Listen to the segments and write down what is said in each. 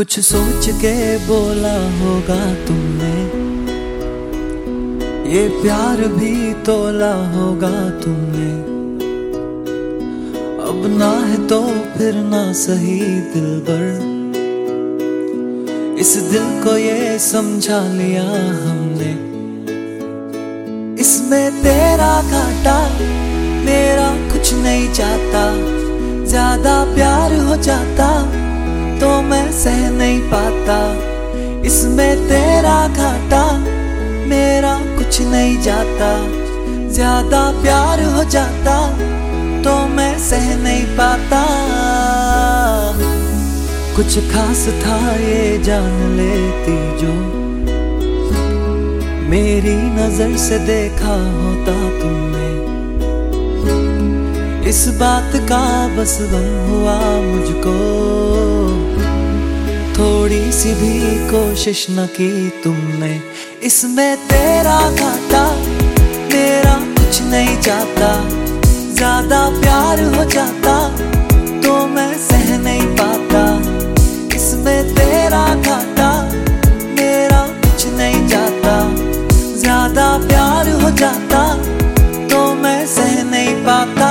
कुछ सोच के बोला होगा तुमने, ये प्यार भी तोला होगा तुमने। अब ना है तो फिर ना सही दिलबर, इस दिल को ये समझा लिया हमने। इसमें तेरा घाटा मेरा कुछ नहीं चाहता, ज्यादा प्यार हो जाता तो मैं सह नहीं पाता। इसमें तेरा घाटा मेरा कुछ नहीं जाता, ज्यादा प्यार हो जाता तो मैं सह नहीं पाता। कुछ खास था ये जान लेती जो, मेरी नजर से देखा होता तुमने। इस बात का बस गम हुआ मुझको, थोड़ी सी भी कोशिश न की तुमने। इसमें तेरा घाटा मेरा कुछ नहीं जाता, ज्यादा प्यार हो जाता तो मैं सह नहीं पाता। इसमें तेरा घाटा मेरा कुछ नहीं जाता, ज्यादा प्यार हो जाता तो मैं सह नहीं पाता।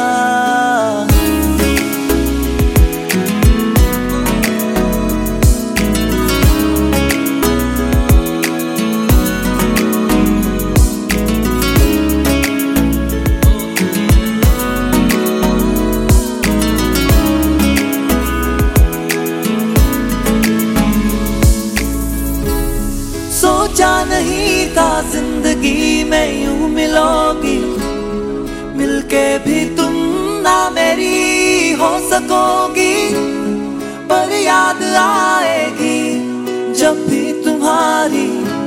सोचा नहीं था जिंदगी में यूं मिलोगी, मिलके भी तुम ना मेरी हो सकोगी। पर याद आएगी जब भी तुम्हारी,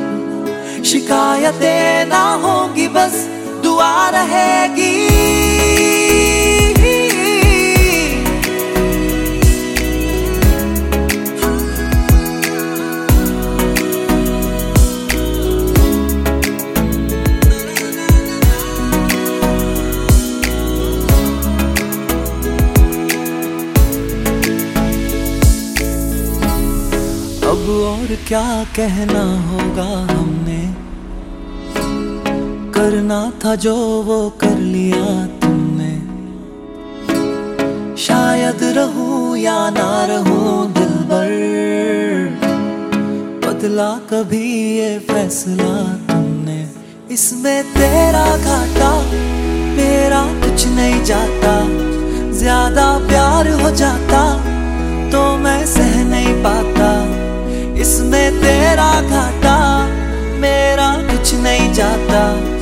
शिकायतें ना होगी बस दुआ रहेगी। अब और क्या कहना होगा हमने, करना था जो वो कर लिया तुमने। शायद रहूं या ना रहूं दिलबर, बदला कभी ये फैसला तुमने। इसमें तेरा घाटा मेरा कुछ नहीं जाता, ज्यादा प्यार हो जाता तो मैं सह नहीं पाता। इसमें तेरा घाटा मेरा कुछ नहीं जाता,